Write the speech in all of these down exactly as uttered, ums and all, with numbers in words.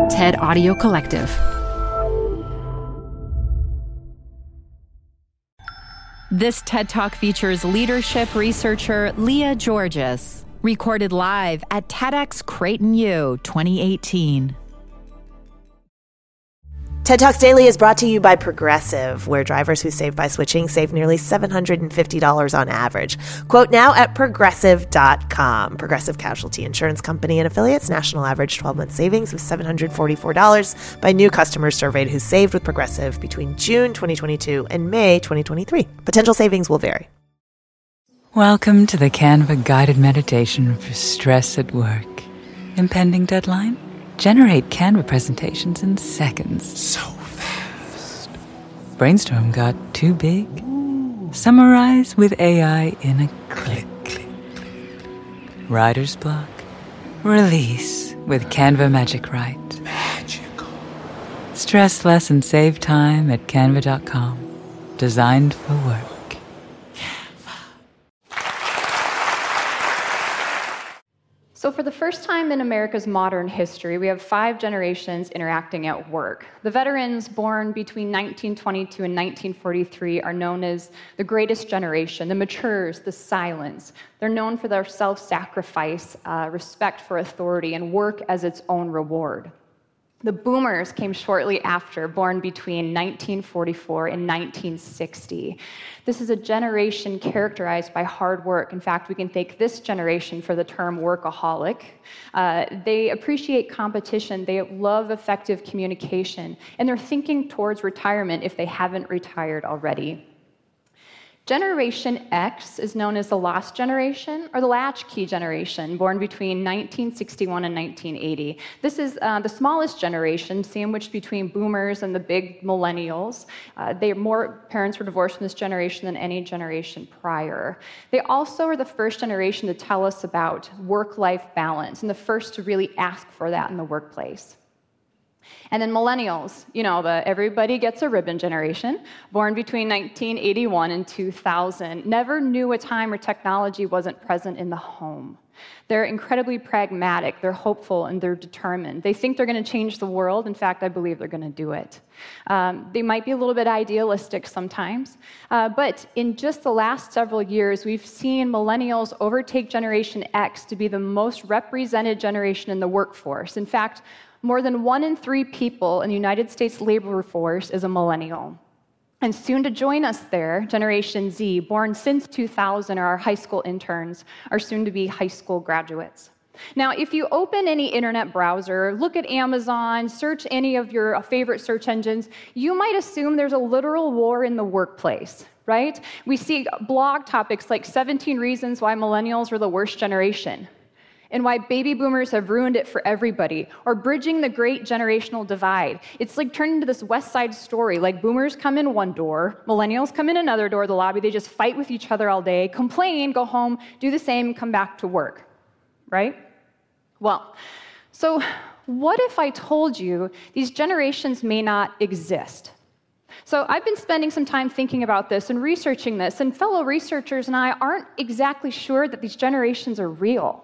TED Audio Collective. This TED Talk features leadership researcher Leah Georges, recorded live at TEDx Creighton U twenty eighteen. TED Talks Daily is brought to you by Progressive, where drivers who save by switching save nearly seven hundred fifty dollars on average. Quote now at progressive dot com. Progressive Casualty Insurance Company and affiliates. National average twelve-month savings of seven hundred forty-four dollars by new customers surveyed who saved with Progressive between June twenty twenty-two and May twenty twenty-three. Potential savings will vary. Welcome to the Canva guided meditation for stress at work. Impending deadline? Generate Canva presentations in seconds. So fast. Brainstorm got too big? Ooh. Summarize with A I in a click. click, click. Writer's block? Release with Canva Magic Write. Magical. Stress less and save time at canva dot com. Designed for work. So for the first time in America's modern history, we have five generations interacting at work. The veterans born between nineteen twenty-two and nineteen forty-three are known as the greatest generation, the matures, the silents. They're known for their self-sacrifice, uh, respect for authority, and work as its own reward. The boomers came shortly after, born between nineteen forty-four and nineteen sixty. This is a generation characterized by hard work. In fact, we can thank this generation for the term workaholic. Uh, they appreciate competition, they love effective communication, and they're thinking towards retirement if they haven't retired already. Generation X is known as the lost generation, or the latchkey generation, born between nineteen sixty-one and nineteen eighty. This is uh, the smallest generation, sandwiched between boomers and the big millennials. Uh, they more parents were divorced in this generation than any generation prior. They also are the first generation to tell us about work-life balance, and the first to really ask for that in the workplace. And then millennials, you know, the everybody gets a ribbon generation, born between nineteen eighty-one and two thousand, never knew a time where technology wasn't present in the home. They're incredibly pragmatic, they're hopeful, and they're determined. They think they're going to change the world. In fact, I believe they're going to do it. Um, they might be a little bit idealistic sometimes, uh, but in just the last several years, we've seen millennials overtake Generation X to be the most represented generation in the workforce. In fact, more than one in three people in the United States labor force is a millennial. And soon to join us there, Generation Z, born since two thousand, are our high school interns, are soon to be high school graduates. Now, if you open any internet browser, look at Amazon, search any of your favorite search engines, you might assume there's a literal war in the workplace, right? We see blog topics like seventeen reasons why millennials are the worst generation, and why baby boomers have ruined it for everybody, or bridging the great generational divide. It's like turning into this West Side Story, like boomers come in one door, millennials come in another door, the lobby, they just fight with each other all day, complain, go home, do the same, come back to work, right? Well, so what if I told you these generations may not exist? So I've been spending some time thinking about this and researching this, and fellow researchers and I aren't exactly sure that these generations are real.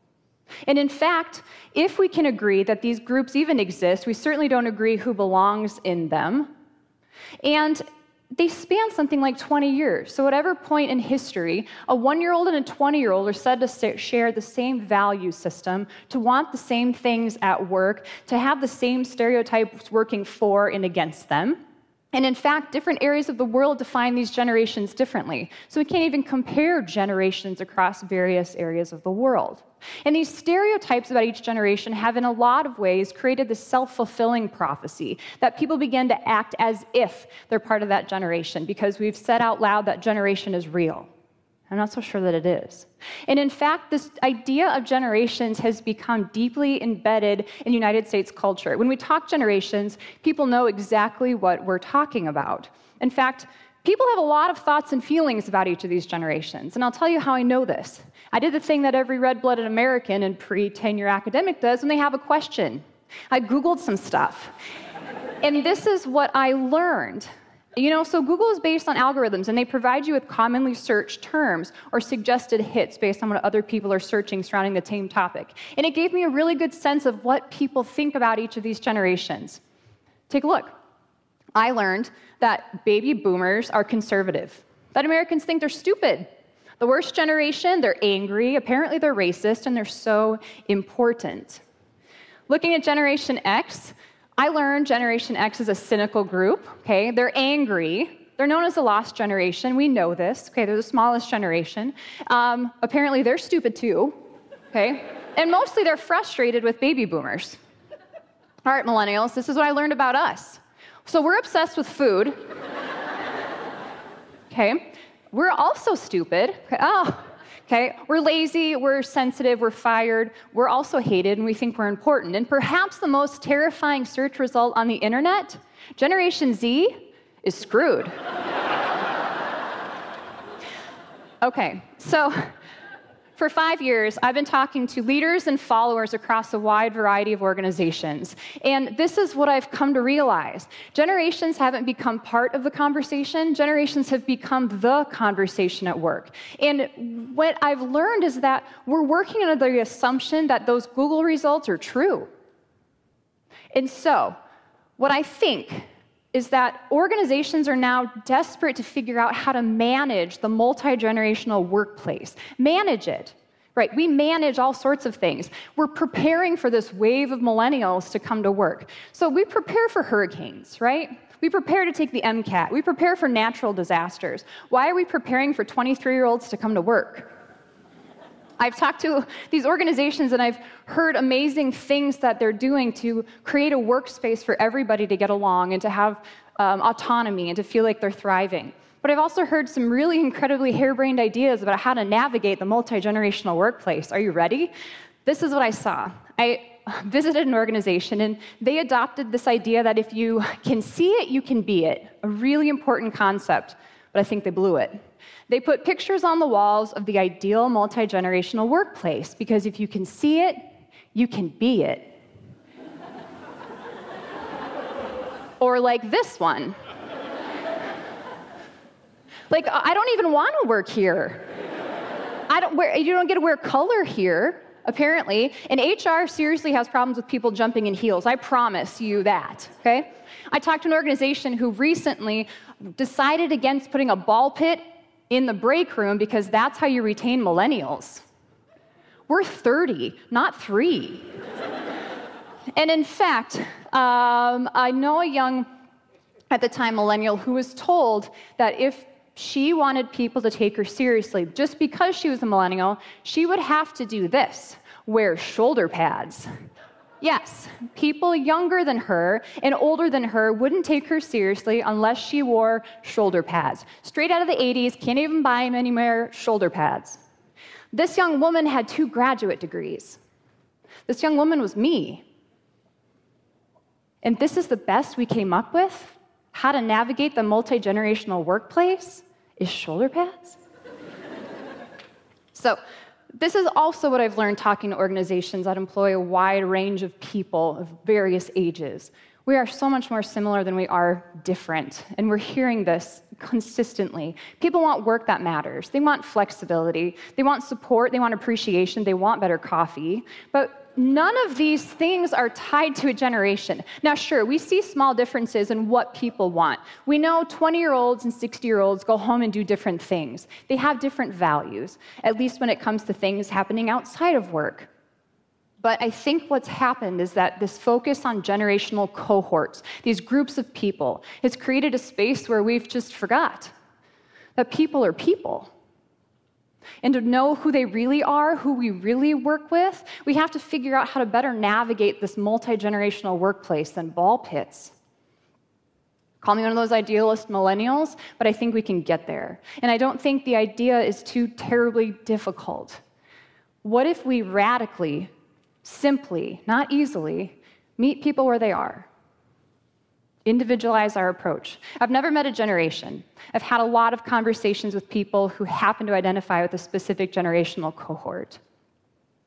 And in fact, if we can agree that these groups even exist, we certainly don't agree who belongs in them. And they span something like twenty years. So at every point in history, a one-year-old and a twenty-year-old are said to share the same value system, to want the same things at work, to have the same stereotypes working for and against them. And in fact, different areas of the world define these generations differently. So we can't even compare generations across various areas of the world. And these stereotypes about each generation have, in a lot of ways, created this self-fulfilling prophecy that people begin to act as if they're part of that generation because we've said out loud that generation is real. I'm not so sure that it is. And in fact, this idea of generations has become deeply embedded in United States culture. When we talk generations, people know exactly what we're talking about. In fact, people have a lot of thoughts and feelings about each of these generations, and I'll tell you how I know this. I did the thing that every red-blooded American and pre-tenure academic does when they have a question. I Googled some stuff, and this is what I learned. You know, so Google is based on algorithms, and they provide you with commonly searched terms or suggested hits based on what other people are searching surrounding the same topic. And it gave me a really good sense of what people think about each of these generations. Take a look. I learned that baby boomers are conservative, that Americans think they're stupid. The worst generation, they're angry, apparently they're racist, and they're so important. Looking at Generation X, I learned Generation X is a cynical group, okay? They're angry. They're known as the lost generation. We know this, okay? They're the smallest generation. Um, apparently, they're stupid too, okay? And mostly they're frustrated with baby boomers. All right, millennials, this is what I learned about us. So we're obsessed with food, okay? We're also stupid. Okay. Oh, okay. We're lazy, we're sensitive, we're fired, we're also hated, and we think we're important. And perhaps the most terrifying search result on the internet, Generation Z is screwed. Okay, so for five years, I've been talking to leaders and followers across a wide variety of organizations. And this is what I've come to realize. Generations haven't become part of the conversation. Generations have become the conversation at work. And what I've learned is that we're working under the assumption that those Google results are true. And so, what I think is that organizations are now desperate to figure out how to manage the multi-generational workplace. Manage it, right? We manage all sorts of things. We're preparing for this wave of millennials to come to work. So we prepare for hurricanes, right? We prepare to take the MCAT. We prepare for natural disasters. Why are we preparing for twenty-three-year-olds to come to work? I've talked to these organizations and I've heard amazing things that they're doing to create a workspace for everybody to get along and to have um, autonomy and to feel like they're thriving. But I've also heard some really incredibly harebrained ideas about how to navigate the multi-generational workplace. Are you ready? This is what I saw. I visited an organization and they adopted this idea that if you can see it, you can be it. A really important concept, but I think they blew it. They put pictures on the walls of the ideal multi-generational workplace, because if you can see it, you can be it. Or like this one. Like, I don't even want to work here. I don't wear, you don't get to wear color here, apparently. And H R seriously has problems with people jumping in heels. I promise you that, okay? I talked to an organization who recently decided against putting a ball pit in the break room because that's how you retain millennials. We're thirty, not three. And in fact, um, I know a young, at the time, millennial who was told that if she wanted people to take her seriously, just because she was a millennial, she would have to do this, wear shoulder pads. Yes, people younger than her and older than her wouldn't take her seriously unless she wore shoulder pads. Straight out of the eighties, can't even buy them anywhere, shoulder pads. This young woman had two graduate degrees. This young woman was me. And this is the best we came up with? How to navigate the multi-generational workplace is shoulder pads? So, this is also what I've learned talking to organizations that employ a wide range of people of various ages. We are so much more similar than we are different, and we're hearing this consistently. People want work that matters. They want flexibility. They want support. They want appreciation. They want better coffee. But none of these things are tied to a generation. Now, sure, we see small differences in what people want. We know twenty-year-olds and sixty-year-olds go home and do different things. They have different values, at least when it comes to things happening outside of work. But I think what's happened is that this focus on generational cohorts, these groups of people, has created a space where we've just forgot that people are people. And to know who they really are, who we really work with, we have to figure out how to better navigate this multi-generational workplace than ball pits. Call me one of those idealist millennials, but I think we can get there. And I don't think the idea is too terribly difficult. What if we radically, simply, not easily, meet people where they are? Individualize our approach. I've never met a generation. I've had a lot of conversations with people who happen to identify with a specific generational cohort.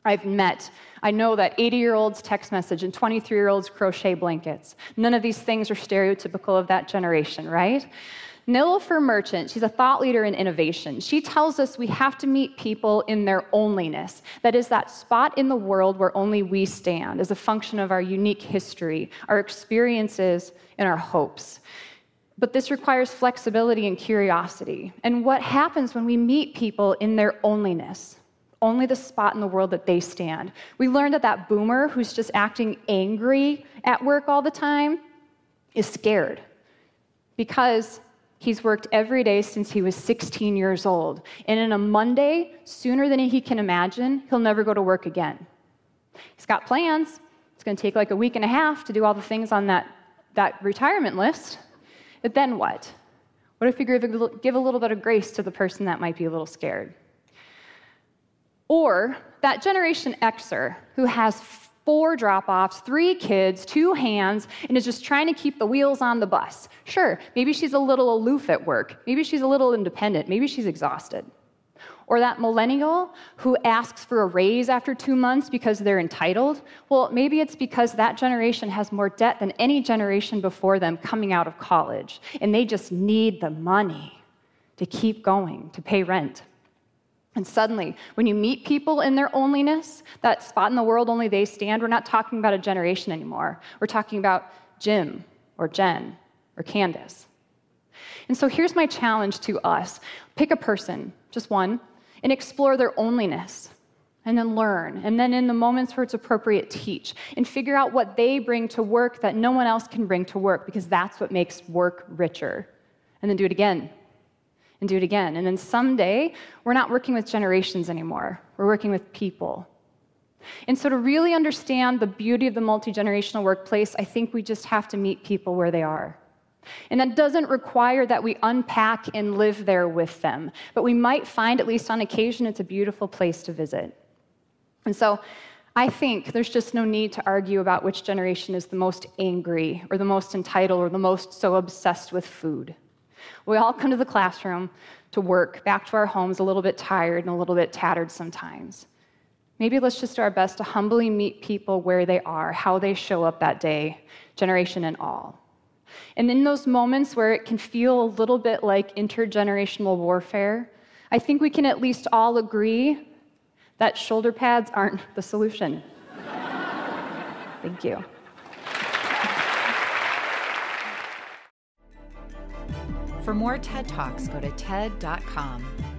I've met, I know that eighty-year-olds text message and twenty-three-year-olds crochet blankets. None of these things are stereotypical of that generation, right? Nilofer Merchant, she's a thought leader in innovation. She tells us we have to meet people in their onlyness. That is that spot in the world where only we stand as a function of our unique history, our experiences, and our hopes. But this requires flexibility and curiosity. And what happens when we meet people in their onlyness? Only the spot in the world that they stand. We learned that that boomer who's just acting angry at work all the time is scared because he's worked every day since he was sixteen years old. And in a Monday, sooner than he can imagine, he'll never go to work again. He's got plans. It's going to take like a week and a half to do all the things on that, that retirement list. But then what? What if you give a, give a little bit of grace to the person that might be a little scared? Or that Generation Xer who has four drop-offs, three kids, two hands, and is just trying to keep the wheels on the bus. Sure, maybe she's a little aloof at work. Maybe she's a little independent. Maybe she's exhausted. Or that millennial who asks for a raise after two months because they're entitled. Well, maybe it's because that generation has more debt than any generation before them coming out of college, and they just need the money to keep going, to pay rent. And suddenly, when you meet people in their onlyness, that spot in the world only they stand, we're not talking about a generation anymore. We're talking about Jim or Jen or Candace. And so here's my challenge to us. Pick a person, just one, and explore their onlyness, and then learn. And then in the moments where it's appropriate, teach. And figure out what they bring to work that no one else can bring to work, because that's what makes work richer. And then do it again. And do it again. And then someday, we're not working with generations anymore. We're working with people. And so to really understand the beauty of the multi-generational workplace, I think we just have to meet people where they are. And that doesn't require that we unpack and live there with them. But we might find, at least on occasion, it's a beautiful place to visit. And so I think there's just no need to argue about which generation is the most angry or the most entitled or the most so obsessed with food. We all come to the classroom to work, back to our homes a little bit tired and a little bit tattered sometimes. Maybe let's just do our best to humbly meet people where they are, how they show up that day, generation and all. And in those moments where it can feel a little bit like intergenerational warfare, I think we can at least all agree that shoulder pads aren't the solution. Thank you. For more TED Talks, go to T E D dot com.